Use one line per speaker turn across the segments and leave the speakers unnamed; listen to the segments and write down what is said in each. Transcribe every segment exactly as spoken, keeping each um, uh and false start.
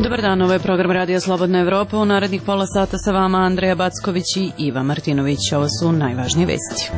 Dobar dan, ovo je program Radija Slobodna Evropa. U narednih pola sata sa vama Andreja Backović i Iva Martinović. Ovo su najvažnije vesti.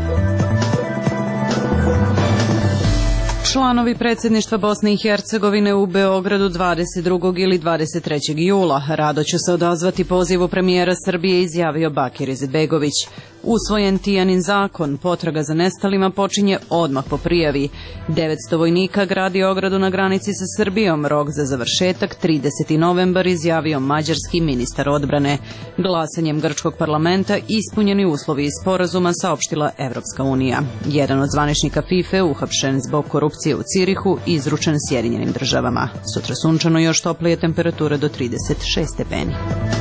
Članovi predsjedništva Bosne i Hercegovine u Beogradu dvadeset drugog ili dvadeset trećeg jula rado će se odazvati pozivu premijera Srbije, izjavio Bakir Izetbegović. Usvojen Tijanin zakon, potraga za nestalima počinje odmah po prijavi. devetsto vojnika gradi ogradu na granici sa Srbijom, rok za završetak trideseti novembar, izjavio mađarski ministar odbrane. Glasanjem grčkog parlamenta ispunjeni uslovi iz sporazuma, saopštila Evropska unija. Jedan od zvaničnika FIFA uhapšen zbog korupcije u Cirihu, izručen Sjedinjenim državama. Sutra sunčano, još toplije, temperatura do trideset šest stepeni.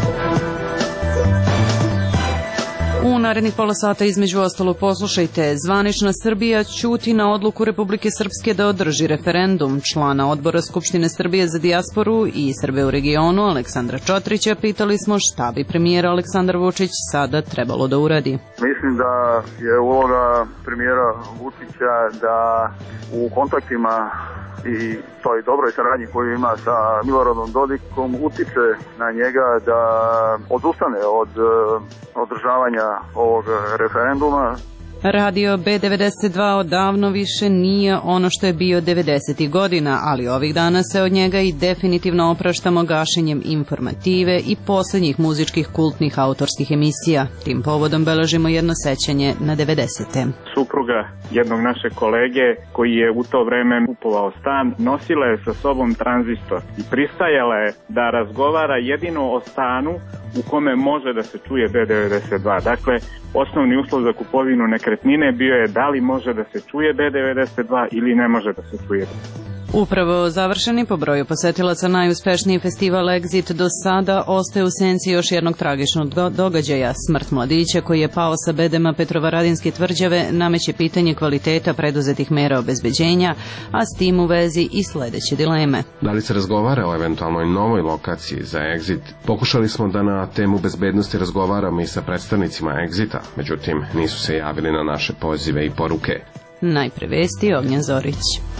U narednih pola sata između ostalo poslušajte. Zvanična Srbija ćuti na odluku Republike Srpske da održi referendum. Člana odbora Skupštine Srbije za dijasporu i Srbe u regionu, Aleksandra Čotrića, pitali smo šta bi premijer Aleksandar Vučić sada trebalo da uradi.
Mislim da je uloga premijera Vučića da u kontaktima i toj dobroj saradnji koju ima sa Miloradom Dodikom utiče na njega da odustane od održavanja ovog referenduma.
Radio B devedeset dva odavno više nije ono što je bio devedesetih godina, ali ovih dana se od njega i definitivno opraštamo gašenjem informative i posljednjih muzičkih kultnih autorskih emisija. Tim povodom beležimo jedno sećanje na devedesete.
Supruga jednog našeg kolege koji je u to vreme kupovao stan, nosila je sa sobom tranzistor i pristajala je da razgovara jedino o stanu u kome može da se čuje B devedeset dva. Dakle, osnovni uslov za kupovinu nekretnine bio je da li može da se čuje B devedeset dva ili ne može da se čuje.
Upravo završeni po broju posetilaca najuspešniji festival Exit do sada ostaje u senci još jednog tragičnog događaja. Smrt mladića koji je pao sa bedema Petrovaradinske tvrđave nameće pitanje kvaliteta preduzetih mera obezbeđenja, a s tim u vezi i sledeće dileme.
Da li se razgovara o eventualnoj novoj lokaciji za Exit? Pokušali smo da na temu bezbednosti razgovaramo i sa predstavnicima Exita, međutim nisu se javili na naše pozive i poruke.
Najpre vesti, Ognjen Zorić.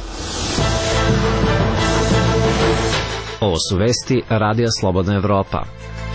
Ovo su vesti Radija Slobodna Evropa.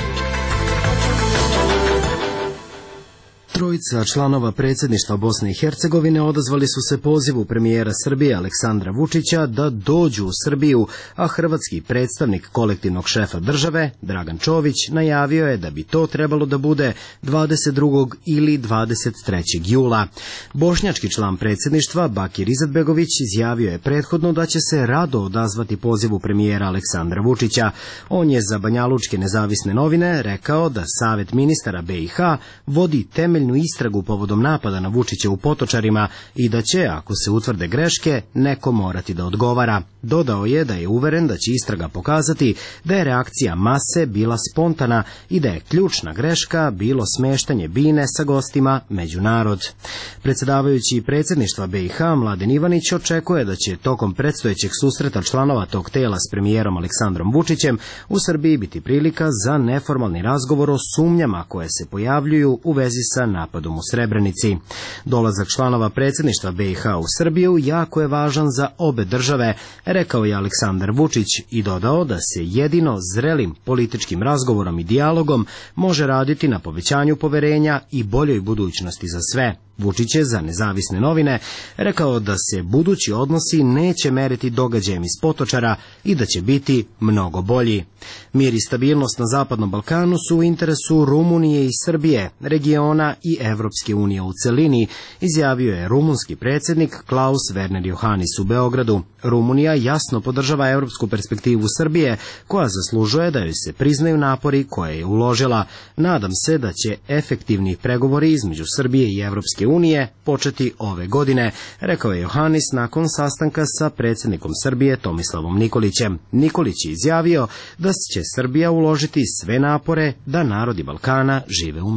Trojica članova predsjedništva Bosne i Hercegovine odazvali su se pozivu premijera Srbije Aleksandra Vučića da dođu u Srbiju, a hrvatski predstavnik kolektivnog šefa države, Dragan Čović, najavio je da bi to trebalo da bude dvadeset drugog ili dvadeset trećeg jula. Bošnjački član predsjedništva, Bakir Izetbegović, izjavio je prethodno da će se rado odazvati pozivu premijera Aleksandra Vučića. On je za Banjalučke nezavisne novine rekao da Savet ministara B i H vodi temeljnu istragu povodom napada na Vučića u Potočarima i da će, ako se utvrde greške, neko morati da odgovara. Dodao je da je uveren da će istraga pokazati da je reakcija mase bila spontana i da je ključna greška bilo smeštanje bine sa gostima među narod. Predsjedavajući predsjedništva B i H Mladen Ivanić očekuje da će tokom predstojećeg susreta članova tog tela s premijerom Aleksandrom Vučićem u Srbiji biti prilika za neformalni razgovor o sumnjama koje se pojavljuju u vezi sa napadom u Srebrenici. Dolazak članova predsjedništva B i H u Srbiju jako je važan za obe države, rekao je Aleksandar Vučić i dodao da se jedino zrelim političkim razgovorom i dijalogom može raditi na povećanju poverenja i boljoj budućnosti za sve. Vučić je za nezavisne novine rekao da se budući odnosi neće meriti događajem iz Potočara i da će biti mnogo bolji. Mir i stabilnost na Zapadnom Balkanu su u interesu Rumunije i Srbije, regiona i Evropske unije u celini, izjavio je rumunski predsjednik Klaus Werner Iohannis u Beogradu. Rumunija jasno podržava evropsku perspektivu Srbije, koja zaslužuje da joj se priznaju napori koje je uložila. Nadam se da će efektivni pregovori između Srbije i Evropske unije početi ove godine, rekao je Iohannis nakon sastanka sa predsjednikom Srbije Tomislavom Nikolićem. Nikolić je izjavio da će Srbija uložiti sve napore da narodi Balkana žive u miru.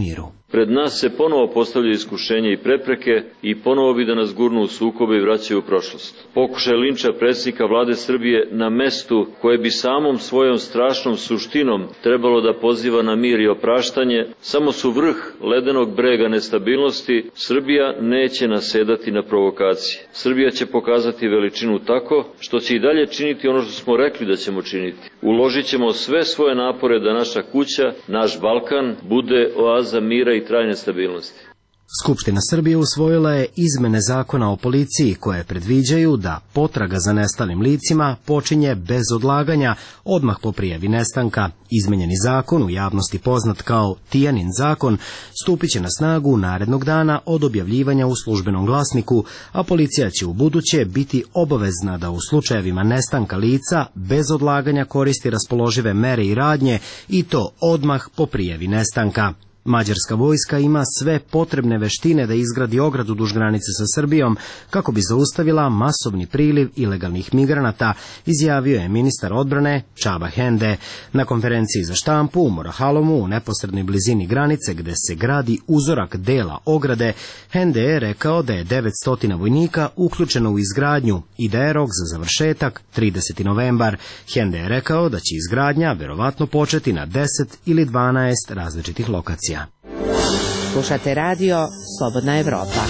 Pred nas se ponovo postavljaju iskušenja i prepreke i ponovo bi da nas gurnu u sukobe i vraćaju u prošlost. Pokušaj linča predsjednika vlade Srbije na mestu koje bi samom svojom strašnom suštinom trebalo da poziva na mir i opraštanje, samo su vrh ledenog brega nestabilnosti. Srbija neće nasedati na provokacije. Srbija će pokazati veličinu tako što će i dalje činiti ono što smo rekli da ćemo činiti. Uložit ćemo sve svoje napore da naša kuća, naš Balkan, bude oaza mira i trajne stabilnosti.
Skupština Srbije usvojila je izmene zakona o policiji koje predviđaju da potraga za nestalim licima počinje bez odlaganja odmah po prijavi nestanka. Izmenjeni zakon, u javnosti poznat kao Tijanin zakon, stupit će na snagu narednog dana od objavljivanja u Službenom glasniku, a policija će u buduće biti obavezna da u slučajevima nestanka lica bez odlaganja koristi raspoložive mere i radnje i to odmah po prijavi nestanka. Mađarska vojska ima sve potrebne veštine da izgradi ogradu duž granice sa Srbijom kako bi zaustavila masovni priliv ilegalnih migranata, izjavio je ministar odbrane Čaba Hende. Na konferenciji za štampu u Morahalomu, u neposrednoj blizini granice gde se gradi uzorak dela ograde, Hende je rekao da je devetsto vojnika uključeno u izgradnju i da je rok za završetak trideseti novembar. Hende je rekao da će izgradnja verovatno početi na deset ili dvanaest različitih lokacija.
Slušate radio Slobodna Evropa.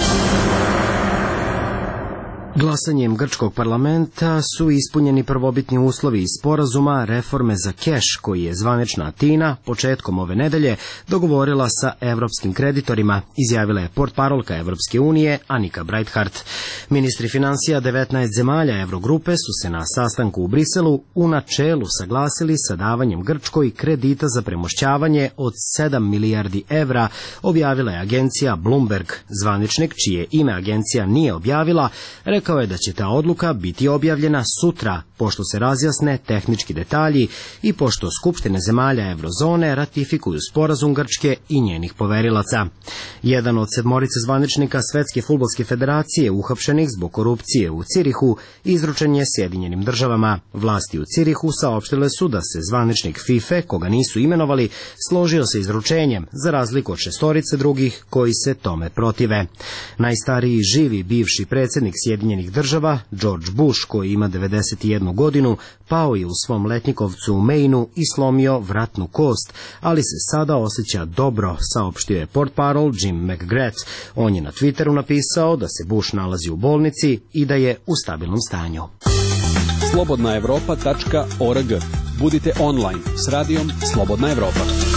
Glasanjem grčkog parlamenta su ispunjeni prvobitni uslovi iz sporazuma reforme za keš koji je zvanična Atina početkom ove nedelje dogovorila sa evropskim kreditorima, izjavila je portparolka Evropske unije Anika Breithardt. Ministri finansija devetnaest zemalja Evrogrupe su se na sastanku u Briselu u načelu saglasili sa davanjem Grčkoj kredita za premošćavanje od sedam milijardi evra, objavila je agencija Bloomberg. Zvaničnik, čije ime agencija nije objavila, rekao je da će ta odluka biti objavljena sutra, pošto se razjasne tehnički detalji i pošto skupštine zemalja Evrozone ratifikuju sporazum Grčke i njenih poverilaca. Jedan od sedmorice zvaničnika Svetske fudbalske federacije uhapšenih zbog korupcije u Cirihu izručen je Sjedinjenim državama. Vlasti u Cirihu saopštile su da se zvaničnik FIFA, koga nisu imenovali, složio sa izručenjem, za razliku od šestorice drugih koji se tome protive. Najstariji živi bivši predsjednik Sjedinjenih država, George Bush, koji ima devedeset jednu godinu, pao je u svom letnjikovcu u Mainu i slomio vratnu kost, ali se sada osjeća dobro, saopštio je portparol Jim McGrath. On je na Twitteru napisao da se Bush nalazi u bolnici i da je u stabilnom stanju.
slobodna evropa tačka org. Budite online s radijom Slobodna Evropa.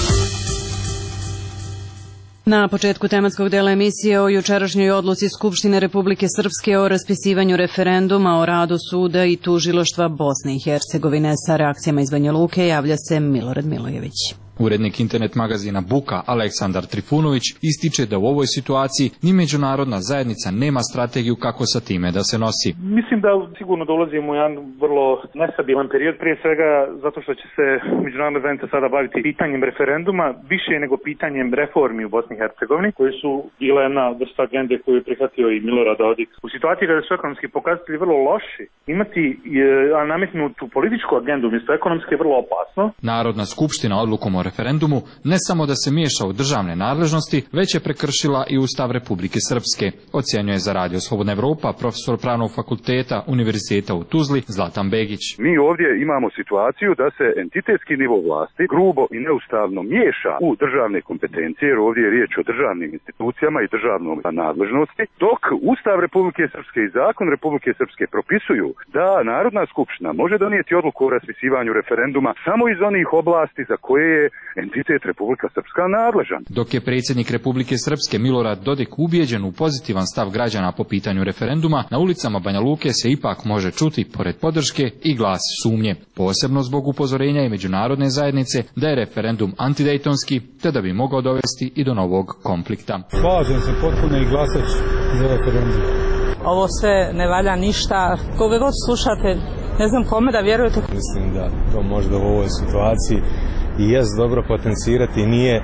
Na početku tematskog dela emisije o jučerašnjoj odluci Skupštine Republike Srpske o raspisivanju referenduma o radu suda i tužilaštva Bosne i Hercegovine sa reakcijama iz Banja Luke javlja se Milorad Milojević.
Urednik internet magazina Buka Aleksandar Trifunović ističe da u ovoj situaciji ni međunarodna zajednica nema strategiju kako sa time da se nosi.
Mislim da sigurno dolazimo u jedan vrlo nestabilan period, prije svega zato što će se međunarodna zajednica sada baviti pitanjem referenduma, više nego pitanjem reformi u Bosni i Hercegovini, koje su bile jedna vrsta agende koju je prihvatio i Milorad Dodik. U situaciji kada su ekonomski pokazatelji vrlo loši, imati a nametnutu političku agendu umjesto ekonomske je vrlo opasno.
Narodna skupština odlukom o referendumu ne samo da se miješa u državne nadležnosti, već je prekršila i Ustav Republike Srpske, ocjenjuje za Radio Slobodna Evropa profesor Pravnog fakulteta Univerziteta u Tuzli Zlatan Begić.
Mi ovdje imamo situaciju da se entitetski nivo vlasti grubo i neustavno miješa u državne kompetencije, jer ovdje je riječ o državnim institucijama i državnom nadležnosti, dok Ustav Republike Srpske i Zakon Republike Srpske propisuju da Narodna skupština može donijeti odluku o raspisivanju referenduma samo iz onih oblasti za koje je entitet Republika Srpska nadležan.
Dok je predsjednik Republike Srpske Milorad Dodik ubijeđen u pozitivan stav građana po pitanju referenduma, na ulicama Banja Luke se ipak može čuti, pored podrške, i glas sumnje. Posebno zbog upozorenja i međunarodne zajednice da je referendum antidejtonski, te da bi mogao dovesti i do novog konflikta.
Slažem se potpuno i glasać za referendum.
Ovo sve ne valja ništa. Koga god slušate, ne znam kome da vjerujete.
Mislim da to možda u ovoj situaciji i jest dobro potencirati i nije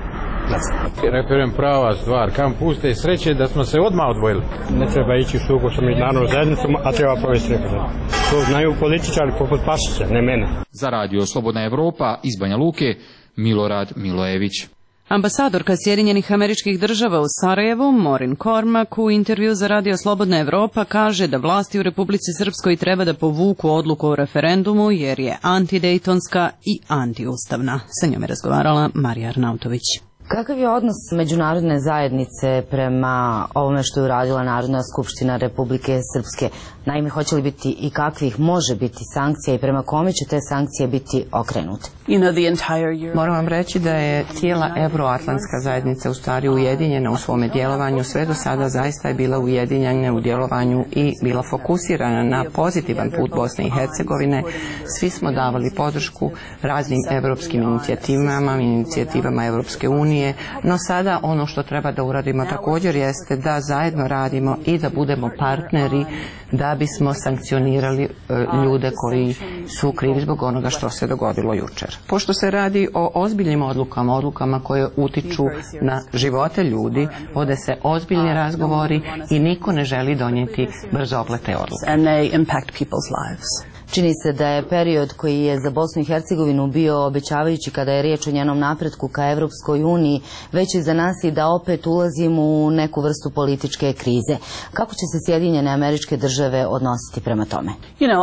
referendum prava stvar. Kam puste sreće da smo se odmah odvojili. Ne treba ići u sukob sa međunarodnom zajednicom, a treba provesti referendum. To znaju političari poput Pašića, ne mene.
Za Radio Slobodna Evropa iz Banja Luke, Milorad Milojević.
Ambasadorka Sjedinjenih Američkih Država u Sarajevu, Maureen Cormack, u intervju za Radio Slobodna Evropa kaže da vlasti u Republici Srpskoj treba da povuku odluku o referendumu jer je antidejtonska i antiustavna. Sa njom je razgovarala Marija Arnautović.
Kakav je odnos međunarodne zajednice prema ovome što je uradila Narodna skupština Republike Srpske? Naime, hoće li biti i kakvih može biti sankcija i prema kome će te sankcije biti okrenute?
Moram vam reći da je cijela evroatlantska zajednica u stvari ujedinjena u svome djelovanju. Sve do sada zaista je bila ujedinjena u djelovanju i bila fokusirana na pozitivan put Bosne i Hercegovine. Svi smo davali podršku raznim evropskim inicijativama, inicijativama Evropske unije, no sada ono što treba da uradimo također jeste da zajedno radimo i da budemo partneri da bismo sankcionirali ljude koji su krivi zbog onoga što se dogodilo jučer. Pošto se radi o ozbiljnim odlukama, odlukama koje utiču na živote ljudi, vode se ozbiljni razgovori i niko ne želi donijeti brzoplete odluke.
Čini se da je period koji je za Bosnu i Hercegovinu bio obećavajući kada je riječ o njenom napretku ka Evropskoj uniji, već i za nas i da opet ulazimo u neku vrstu političke krize. Kako će se Sjedinjene Američke Države odnositi prema tome?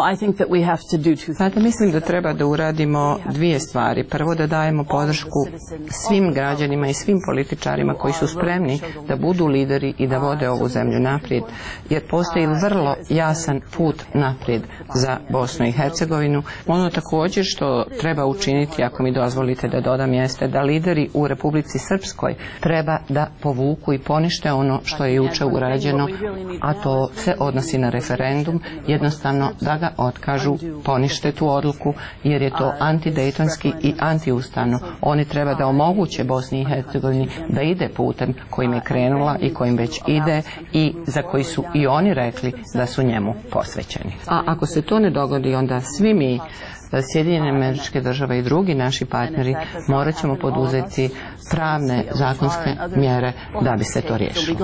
Znate, mislim da treba da uradimo dvije stvari. Prvo, da dajemo podršku svim građanima i svim političarima koji su spremni da budu lideri i da vode ovu zemlju naprijed, jer postoji vrlo jasan put naprijed za Bosnu i Hercegovinu. Ono također što treba učiniti, ako mi dozvolite da dodam, jeste da lideri u Republici Srpskoj treba da povuku i ponište ono što je juče urađeno, a to se odnosi na referendum, jednostavno da ga otkažu, ponište tu odluku, jer je to antidejtonski i antiustavno. Oni treba da omoguće Bosni i Hercegovini da ide putem kojim je krenula i kojim već ide i za koji su i oni rekli da su njemu posvećeni. A ako se to ne dogodi, onda svi mi, Sjedinjene Američke Države i drugi naši partneri, morat ćemo poduzeti pravne zakonske mjere da bi se to riješilo.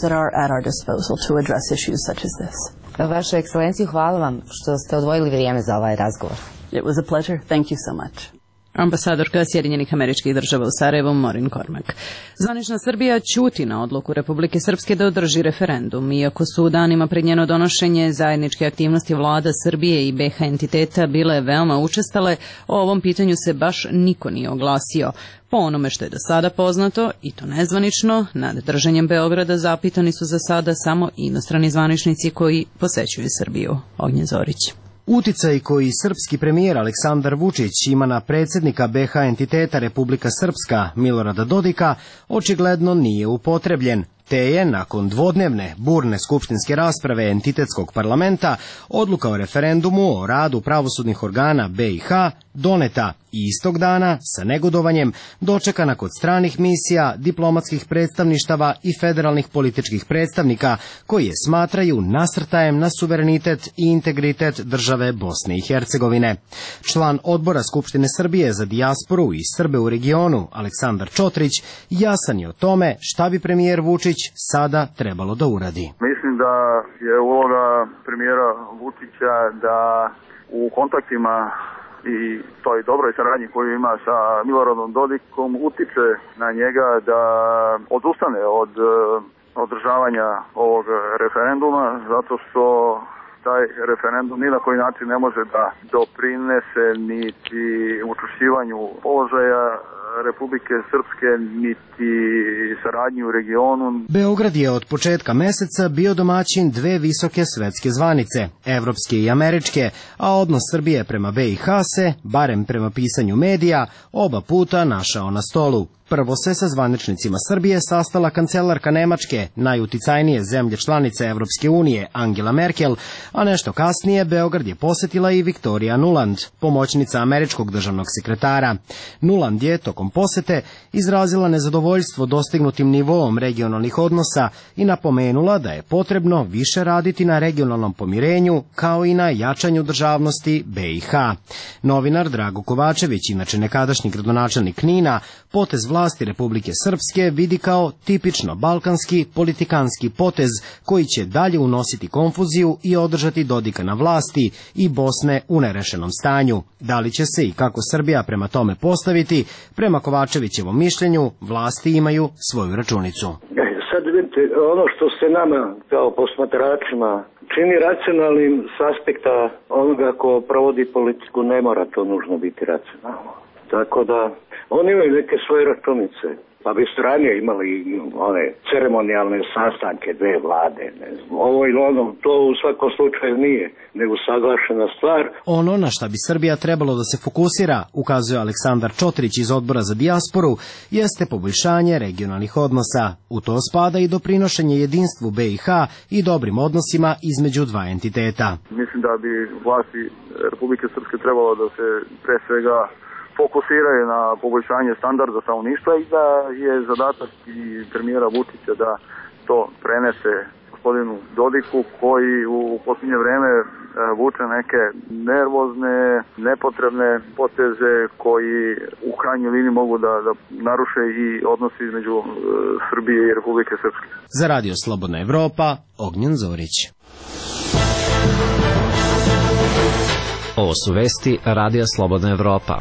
Vaša ekscelenciju, hvala vam što ste odvojili vrijeme za ovaj razgovor.
It was a pleasure. Thank you so much. Ambasadorka Sjedinjenih Američkih Država u Sarajevu, Maureen Cormack. Zvanična Srbija ćuti na odluku Republike Srpske da održi referendum, iako su u danima pred njeno donošenje zajedničke aktivnosti vlada Srbije i B iH entiteta bile veoma učestale, o ovom pitanju se baš niko nije oglasio. Po onome što je do sada poznato, i to nezvanično, nad držanjem Beograda zapitani su za sada samo inostrani zvaničnici koji posećuju Srbiju. Ognjen Zorić.
Uticaj koji srpski premijer Aleksandar Vučić ima na predsjednika B iH entiteta Republika Srpska Milorada Dodika očigledno nije upotrebljen, te je nakon dvodnevne burne skupštinske rasprave entitetskog parlamenta odluka o referendumu o radu pravosudnih organa B iH doneta i istog dana sa negodovanjem dočekana kod stranih misija, diplomatskih predstavništava i federalnih političkih predstavnika koji je smatraju nasrtajem na suverenitet i integritet države Bosne i Hercegovine. Član odbora Skupštine Srbije za dijasporu i Srbe u regionu Aleksandar Čotrić jasan je o tome šta bi premijer Vučić sada trebalo da uradi.
Mislim da je uloga premijera Vučića da u kontaktima i toj dobroj saradnji koju ima sa Miloradom Dodikom utiče na njega da odustane od održavanja ovog referenduma, zato što taj referendum ni na koji način ne može da doprinese niti učvršćivanju položaja Republike Srpske niti saradnji u regionu.
Beograd je od početka meseca bio domaćin dve visoke svetske zvanice, evropske i američke, a odnos Srbije prema B iH se, barem prema pisanju medija, oba puta našao na stolu. Prvo se sa zvaničnicima Srbije sastala kancelarka Nemačke, najuticajnije zemlje članice Evropske unije, Angela Merkel, a nešto kasnije Beograd je posjetila i Viktorija Nuland, pomoćnica američkog državnog sekretara. Nuland je tokom posete izrazila nezadovoljstvo dostignutim nivoom regionalnih odnosa i napomenula da je potrebno više raditi na regionalnom pomirenju kao i na jačanju državnosti B iH. Novinar Drago Kovačević, inače nekadašnji gradonačelnik Knina, potez vlasti Republike Srpske vidi kao tipično balkanski politikanski potez koji će dalje unositi konfuziju i održati Dodika na vlasti i Bosne u nerešenom stanju. Da li će se i kako Srbija prema tome postaviti, prema Prema Kovačevićevom mišljenju, vlasti imaju svoju računicu.
Sad vidite, ono što se nama kao posmatračima čini racionalnim s aspekta onoga ko provodi politiku, ne mora to nužno biti racionalno. Tako da oni imaju neke svoje računice. Pa bi su ranije imali one ceremonijalne sastanke dve vlade. Ne znam. Ovo ili ono, to u svakom slučaju nije nego saglašena stvar.
Ono na šta bi Srbija trebalo da se fokusira, ukazuje Aleksandar Čotrić iz Odbora za dijasporu, jeste poboljšanje regionalnih odnosa. U to spada i doprinošenje jedinstvu B i H i dobrim odnosima između dva entiteta.
Mislim da bi vlasti Republike Srpske trebalo da se pre svega fokusiraju na poboljšanje standarda stanovništva i da je zadatak i premijera Vučića da to prenese gospodinu Dodiku, koji u posljednje vreme vuče neke nervozne, nepotrebne poteze koji u krajnjoj liniji mogu da, da naruše i odnosi između Srbije i Republike Srpske.
Za Radio Slobodna Evropa, Ognjen Zorić.
Ovo su vesti Radija Slobodna Evropa.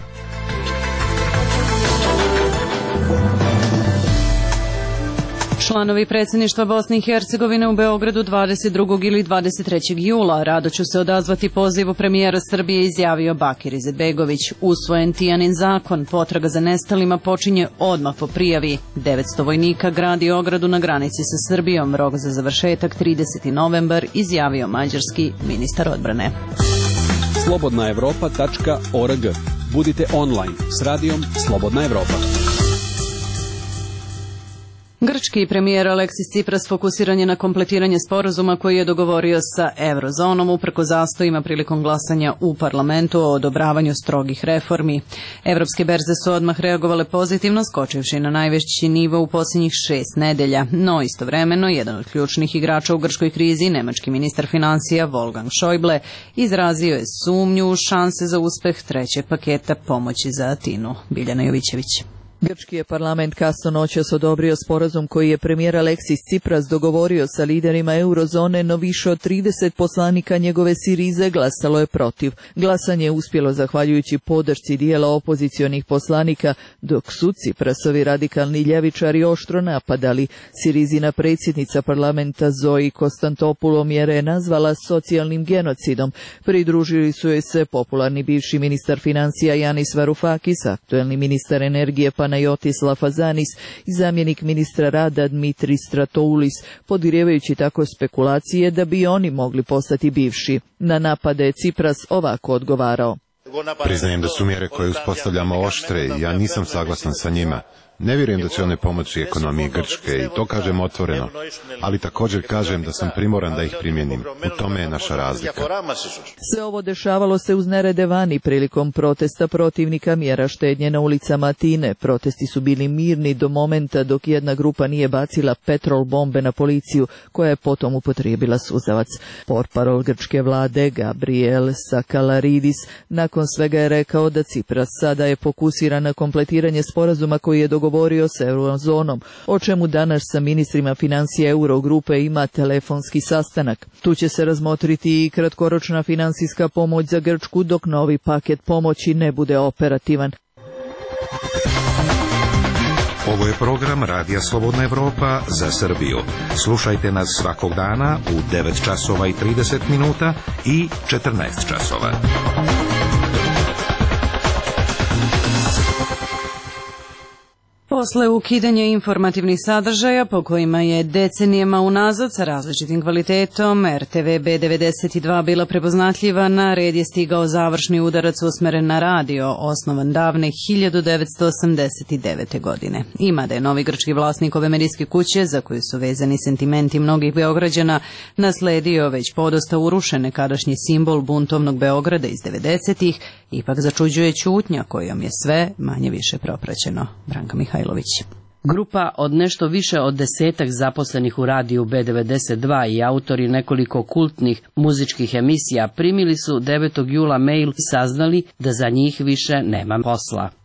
Članovi predsjedništva Bosne i Hercegovine u Beogradu dvadeset drugog ili dvadeset trećeg jula rado ću se odazvati pozivu premijera Srbije, izjavio Bakir Izetbegović. Usvojen Tijanin zakon, potraga za nestalima počinje odmah po prijavi. devetsto vojnika gradi ogradu na granici sa Srbijom. Rok za završetak trideseti novembar, izjavio mađarski ministar odbrane.
slobodna evropa tačka org. Budite online s radijom Slobodna Evropa.
Grčki premijer Aleksis Cipras fokusiran je na kompletiranje sporazuma koji je dogovorio sa Evrozonom uprko zastojima prilikom glasanja u parlamentu o odobravanju strogih reformi. Evropske berze su odmah reagovale pozitivno, skočivši na najveći nivo u posljednjih šest nedelja. No istovremeno, jedan od ključnih igrača u grčkoj krizi, nemački ministar financija Wolfgang Schäuble, izrazio je sumnju u šanse za uspeh trećeg paketa pomoći za Atinu. Biljana Jovićević.
Grčki je parlament kasno noćas odobrio sporazum koji je premijer Aleksis Cipras dogovorio sa liderima eurozone, no više od trideset poslanika njegove Sirize glasalo je protiv. Glasanje je uspjelo zahvaljujući podršci dijela opozicionih poslanika, dok su Ciprasovi radikalni ljevičari oštro napadali. Sirizina predsjednica parlamenta Zoe Konstantopoulos je nazvala socijalnim genocidom. Pridružili su joj se popularni bivši ministar financija Yanis Varoufakis, aktuelni ministar energije Panayotis Lafazanis i zamjenik ministra rada Dmitri Stratoulis, podgrijevajući tako spekulacije da bi oni mogli postati bivši. Na napade je Cipras ovako odgovarao.
Priznajem da su mjere koje uspostavljamo oštre i ja nisam saglasan sa njima. Ne vjerujem da će one pomoći ekonomiji Grčke i to kažem otvoreno, ali također kažem da sam primoran da ih primjenim. U tome je naša razlika.
Sve ovo dešavalo se uz nerede vani prilikom protesta protivnika mjera štednje na ulicama Atine. Protesti su bili mirni do momenta dok jedna grupa nije bacila petrol bombe na policiju, koja je potom upotrijebila suzavac. Portparol grčke vlade Gabriel Sakalaridis nakon svega je rekao da Cipras sada je fokusiran na kompletiranje sporazuma koji je dogovorio govorio s eurozonom, o čemu danas sa ministrima financija Eurogrupe ima telefonski sastanak. Tu će se razmotriti i kratkoročna financijska pomoć za Grčku dok novi paket pomoći ne bude operativan.
Ovo je program Radija Slobodna Evropa za Srbiju. Slušajte nas svakog dana u devet časova i trideset minuta i četrnaest časova.
Posle ukidanja informativnih sadržaja po kojima je decenijama unazad sa različitim kvalitetom R T V B devedeset dva bila prepoznatljiva, na red je stigao završni udarac usmeren na radio, osnovan davne hiljadu devetsto osamdeset devete. godine. Ima da je novi grčki vlasnik ove medijske kuće, za koju su vezani sentimenti mnogih Beograđana, nasledio već podosta urušen nekadašnji simbol buntovnog Beograda iz devedesetih, ipak začuđuje ćutnja kojom je sve manje više propraćeno. Branka Mihajlović.
Grupa od nešto više od desetak zaposlenih u radiju B devedeset dva i autori nekoliko kultnih muzičkih emisija primili su devetog jula mail i saznali da za njih više nema posla.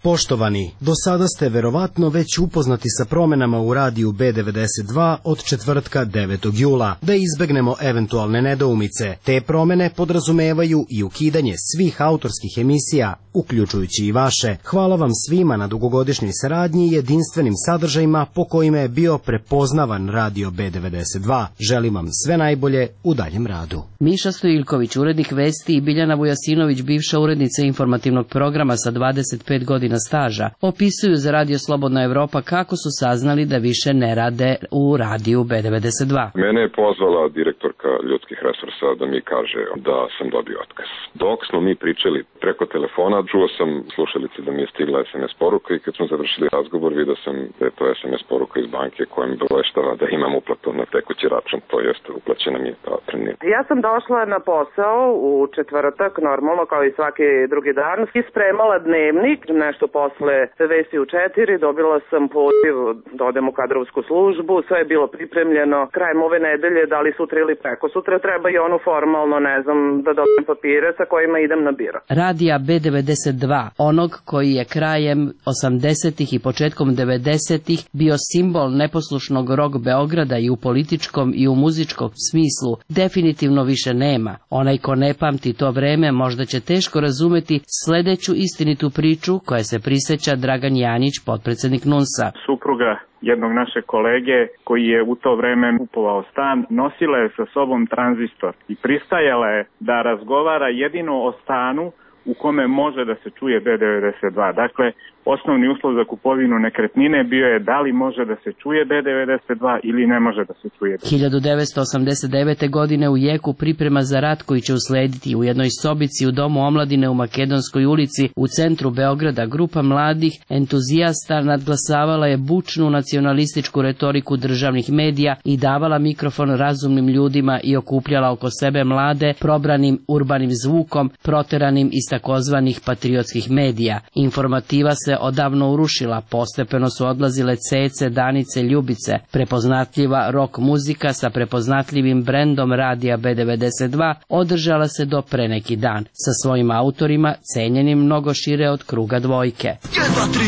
Poštovani, do sada ste verovatno već upoznati sa promenama u radiju B devedeset dva od četvrtka devetog jula. Da izbegnemo eventualne nedoumice, te promene podrazumevaju i ukidanje svih autorskih emisija, uključujući i vaše. Hvala vam svima na dugogodišnjoj saradnji i jedinstvenim sadržajima po kojima je bio prepoznavan radio B devedeset dva. Želim vam sve najbolje u daljem radu.
Miša Stojilković, urednik Vesti, i Biljana Vujasinović, bivša urednica informativnog programa sa dvadeset pet godina staža, opisuju za Radio Slobodna Evropa kako su saznali da više ne rade u radiju B devedeset dva.
Mene je pozvala direktorka ljudskih resursa da mi kaže da sam dobio otkaz. Dok smo mi pričali preko telefona, čuo sam slušalice da mi je stigla es em es poruka i kad smo završili razgovor, vidio sam da je to es em es poruka iz banke koja mi obaveštava da imam uplatu na tekući račun, to jest uplaćena mi je ta otpremnina.
Ja sam došla na posao u četvrtak, normalno kao i svaki drugi dan, i spremala dnevnik, nešto posle Vesti u četiri, dobila sam poziv da odem u kadrovsku službu, sve je bilo pripremljeno. Krajem ove nedelje, da li sutra ili preko sutra, treba i ono formalno, ne znam, da dobijem papire sa kojima idem na biro.
Radija B devedeset dva, onog koji je krajem osamdesetih i početkom devedesetih bio simbol neposlušnog rock Beograda i u političkom i u muzičkom smislu, definitivno više nema. Onaj ko ne pamti to vreme možda će teško razumeti sledeću istinitu priču koja se priseća Dragan Janjić, potpredsednik NUNS-a.
Supruga jednog našeg kolege koji je u to vreme kupovao stan, nosila je sa sobom tranzistor i pristajala je da razgovara jedino o stanu u kome može da se čuje B devedeset dva. Dakle, osnovni uslov za kupovinu nekretnine bio je da li može da se čuje B devedeset dva ili ne može da se čuje.
hiljadu devetsto osamdeset devete. godine u jeku priprema za rat koji će uslediti u jednoj sobici u Domu omladine u Makedonskoj ulici u centru Beograda, grupa mladih entuzijasta nadglasavala je bučnu nacionalističku retoriku državnih medija i davala mikrofon razumnim ljudima i okupljala oko sebe mlade probranim urbanim zvukom, proteranim iz takozvanih patriotskih medija. Informativa se odavno urušila, postepeno su odlazile Cece, Danice, Ljubice. Prepoznatljiva rock muzika sa prepoznatljivim brendom radija B devedeset dva održala se do pre neki dan, sa svojim autorima cenjenim mnogo šire od kruga dvojke. jedan, dva, tri,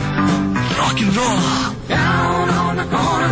rock and roll, down on the corner,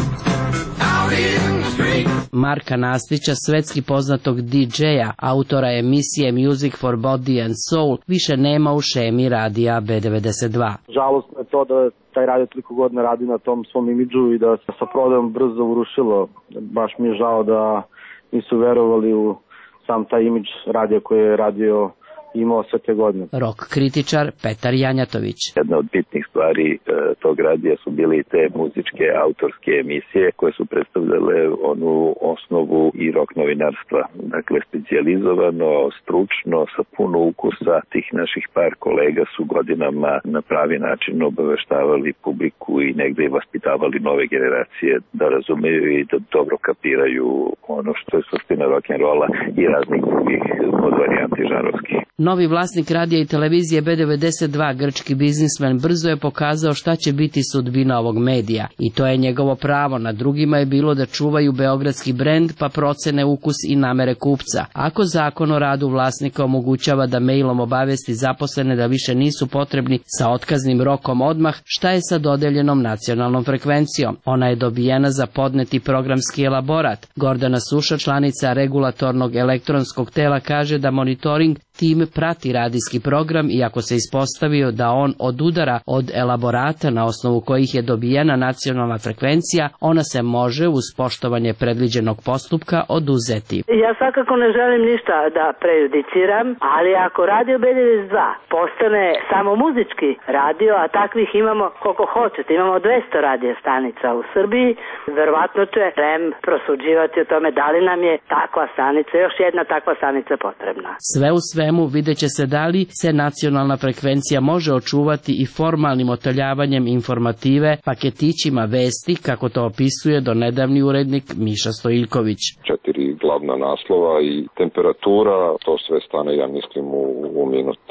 out in the street. Marka Nastića, svetski poznatog di džeja, autora emisije Music for Body and Soul, više nema u šemi radija B devedeset dva.
Žalostno je to da taj radio toliko godina radi na tom svom imidžu i da se sa prodajom brzo urušilo. Baš mi je žao da nisu verovali u sam taj imidž radija koji je radio imao sve te godine.
Rock kritičar Petar Janjatović.
Jedna od bitnih stvari e, tog radija su bili te muzičke autorske emisije koje su predstavljale onu osnovu i rock novinarstva. Dakle, specijalizovano, stručno, sa puno ukusa. Tih naših par kolega su godinama na pravi način obaveštavali publiku i negde i vaspitavali nove generacije da razumeju i da dobro kapiraju ono što je suština rock'n'rolla i raznih drugih podvarijanti žanrovskih.
Novi vlasnik radija i televizije B devedeset dva, grčki biznismen, brzo je pokazao šta će biti sudbina ovog medija. I to je njegovo pravo. Na drugima je bilo da čuvaju beogradski brend pa procene ukus i namere kupca. Ako zakon o radu vlasnika omogućava da mailom obavesti zaposlene da više nisu potrebni sa otkaznim rokom odmah, šta je sa dodeljenom nacionalnom frekvencijom? Ona je dobijena za podneti programski elaborat. Gordana Suša, članica regulatornog elektronskog tela, kaže da monitoring tim prati radijski program i ako se ispostavio da on odudara od elaborata na osnovu kojih je dobijena nacionalna frekvencija, ona se može uz poštovanje predviđenog postupka oduzeti.
Ja svakako ne želim ništa da prejudiciram, ali ako radio B devedeset dva postane samo muzički radio, a takvih imamo koliko hoćete, imamo dvesta radio stanica u Srbiji, verovatno će R E M prosuđivati o tome da li nam je takva stanica, još jedna takva stanica potrebna.
Sve u svemu vidjet će se da li se nacionalna frekvencija može očuvati i formalnim otaljavanjem informative, paketićima vesti, kako to opisuje do nedavni urednik Miša Stojilković.
Četiri glavna naslova i temperatura, to sve stane, ja mislim, u, u minut.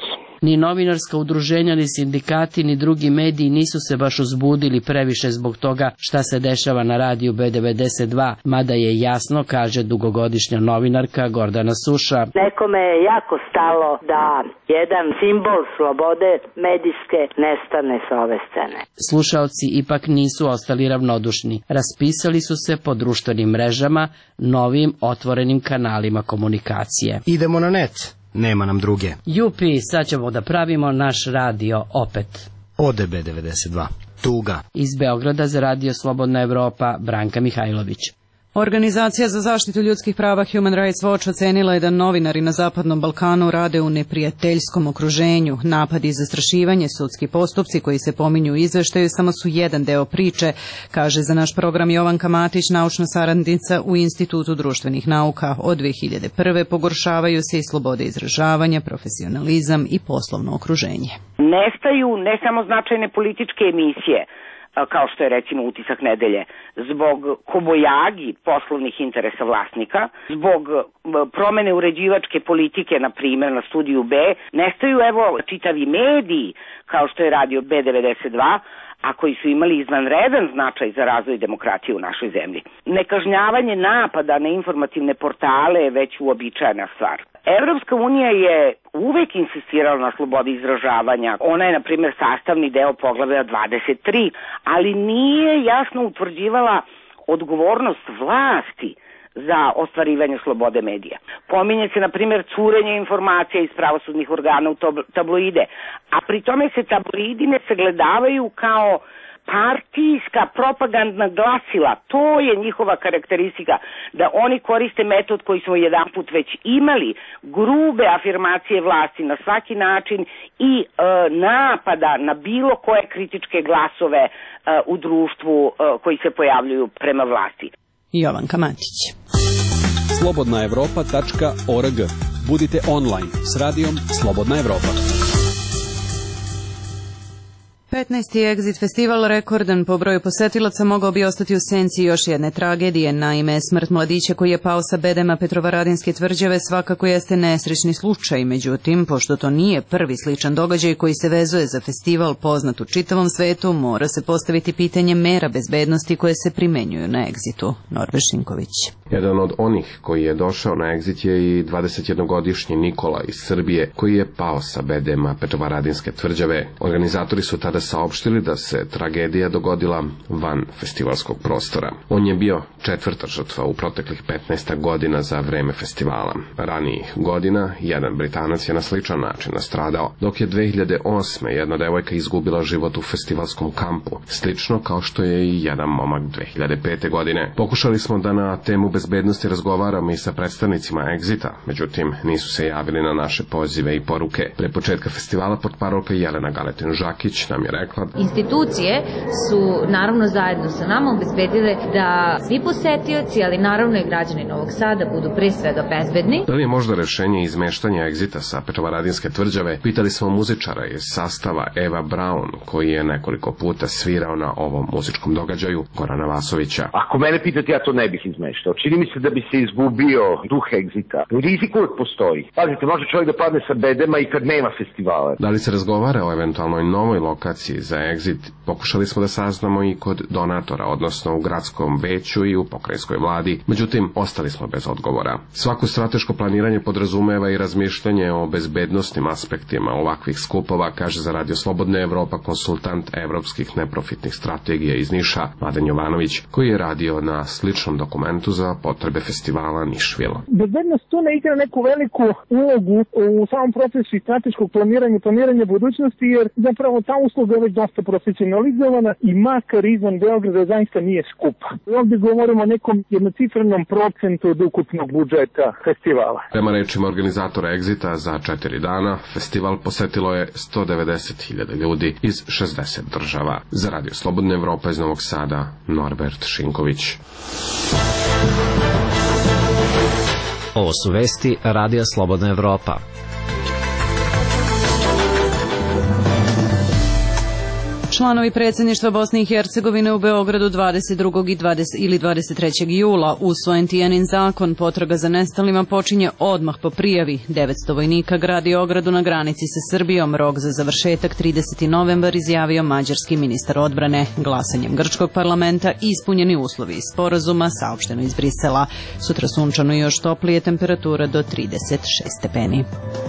Ni novinarska udruženja, ni sindikati, ni drugi mediji nisu se baš uzbudili previše zbog toga šta se dešava na radiju B devedeset dva, mada je jasno, kaže dugogodišnja novinarka Gordana Suša.
Nekome je jako stalo da jedan simbol slobode medijske nestane sa ove scene.
Slušaoci ipak nisu ostali ravnodušni. Raspisali su se po društvenim mrežama, novim otvorenim kanalima komunikacije.
Idemo na net, nema nam druge.
Jupi, sad ćemo da pravimo naš radio opet.
Ode B devedeset dva. Tuga.
Iz Beograda za Radio Slobodna Evropa, Branka Mihajlović.
Organizacija za zaštitu ljudskih prava Human Rights Watch ocenila je da novinari na Zapadnom Balkanu rade u neprijateljskom okruženju. Napadi i zastrašivanje, sudski postupci koji se pominju u izveštaju samo su jedan deo priče, kaže za naš program Jovanka Matić, naučna saradnica u Institutu društvenih nauka. Od dve hiljade prve pogoršavaju se i slobode izražavanja, profesionalizam i poslovno okruženje.
Nestaju ne samo značajne političke emisije, kao što je recimo Utisak nedelje, zbog kobojagi poslovnih interesa vlasnika, zbog promene uređivačke politike, na primjer na Studiju B, nestaju evo čitavi mediji, kao što je radio B devedeset dva, a koji su imali izvanredan značaj za razvoj demokratije u našoj zemlji. Nekažnjavanje napada na informativne portale je već uobičajena stvar. Evropska unija je uvek insistirala na slobodi izražavanja. Ona je, na primjer, sastavni deo poglavlja dvadeset tri, ali nije jasno utvrđivala odgovornost vlasti za ostvarivanje slobode medija. Pominje se, na primjer, curenje informacija iz pravosudnih organa u tabloide, a pri tome se tabloidi ne sagledavaju kao partijska propagandna glasila. To je njihova karakteristika, da oni koriste metod koji smo jedan put već imali, grube afirmacije vlasti na svaki način i e, napada na bilo koje kritičke glasove e, u društvu e, koji se pojavljuju prema vlasti.
Jovanka Matić.
slobodna evropa tačka org. Budite online s radijom Slobodna Evropa.
petnaesti. Exit festival, rekordan po broju posetilaca, mogao bi ostati u senci još jedne tragedije. Naime, smrt mladića koji je pao sa bedema Petrovaradinske tvrđave svakako jeste nesrećni slučaj. Međutim, pošto to nije prvi sličan događaj koji se vezuje za festival poznat u čitavom svetu, mora se postaviti pitanje mera bezbednosti koje se primenjuju na Exitu. Norbe Šinković.
Jedan od onih koji je došao na Exit je i dvadesetjednogodišnji Nikola iz Srbije, koji je pao sa bedema Petrovaradinske tvrđave. Organizatori su tada saopštili da se tragedija dogodila van festivalskog prostora. On je bio četvrta žrtva u proteklih petnaest godina za vreme festivala. Ranijih godina jedan Britanac je na sličan način nastradao, dok je dve hiljade osme jedna devojka izgubila život u festivalskom kampu, slično kao što je i jedan momak dve hiljade pete godine. Pokušali smo da na temu bezbednosti razgovaramo i sa predstavnicima Exita, međutim nisu se javili na naše pozive i poruke. Pre početka festivala portparolka Jelena Galetin-Žakić nam je rekla:
institucije su naravno zajedno sa nama obezbedile da svi posetioci, ali naravno i građani Novog Sada, budu pre svega bezbedni.
Da li je možda rešenje izmeštanja Exita sa Petrovaradinske tvrđave? Pitali smo muzičara iz sastava Eva Braun, koji je nekoliko puta svirao na ovom muzičkom događaju, Gorana Vasovića.
Ako mene pitate, ja to ne bih izmeštao. Čini mi se da bi se izgubio duh Exita. Rizik uvek postoji. Pazite, može čovjek da padne sa bedema i kad nema festivala.
Da li se razgovara o eventualnoj novoj lokaciji za Exit? Pokušali smo da saznamo i kod donatora, odnosno u gradskom veću i u pokrajinskoj vladi, međutim, ostali smo bez odgovora. Svako strateško planiranje podrazumeva i razmišljanje o bezbednosnim aspektima ovakvih skupova, kaže za Radio Slobodna Evropa konsultant evropskih neprofitnih strategija iz Niša, Mladen Jovanović, koji je radio na sličnom dokumentu za potrebe festivala Nišvil.
Bezbednost tu ne igra neku veliku ulogu u samom procesu strateškog planiranja, planiranja budućnosti, jer zapravo ta usluga je već dosta profesionalizovana i makar izvan Beograda zaista nije skupa. Ovdje govorimo o nekom jednocifrenom procentu od ukupnog budžeta festivala.
Prema rečima organizatora Exita, za četiri dana festival posetilo je sto devedeset hiljada ljudi iz šezdeset država. Za Radio Slobodna Evropa iz Novog Sada, Norbert Šinković.
Ovo su vesti Radija Slobodna Evropa.
Članovi predsjedništva Bosne i Hercegovine u Beogradu dvadeset drugog i dvadeset ili dvadeset trećeg jula usvojen Tijanin zakon, potraga za nestalima počinje odmah po prijavi. devetsto vojnika gradi ogradu na granici sa Srbijom. Rok za završetak trideseti novembar, izjavio mađarski ministar odbrane. Glasanjem grčkog parlamenta ispunjeni uslovi iz sporazuma, saopšteno iz Brisela. Sutra sunčano i još toplije, temperatura do trideset šest stepeni.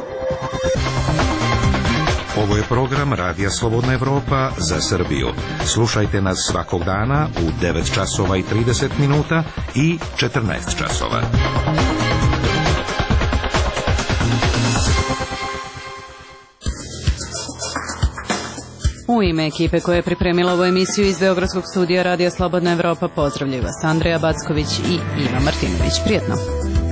Ovo je program Radija Slobodna Evropa za Srbiju. Slušajte nas svakog dana u devet časova i trideset minuta i četrnaest časova.
U ime ekipe koja je pripremila ovu emisiju iz Beogradskog studija Radija Slobodna Evropa pozdravljaju vas Andreja Backović i Iva Martinović. Prijetno!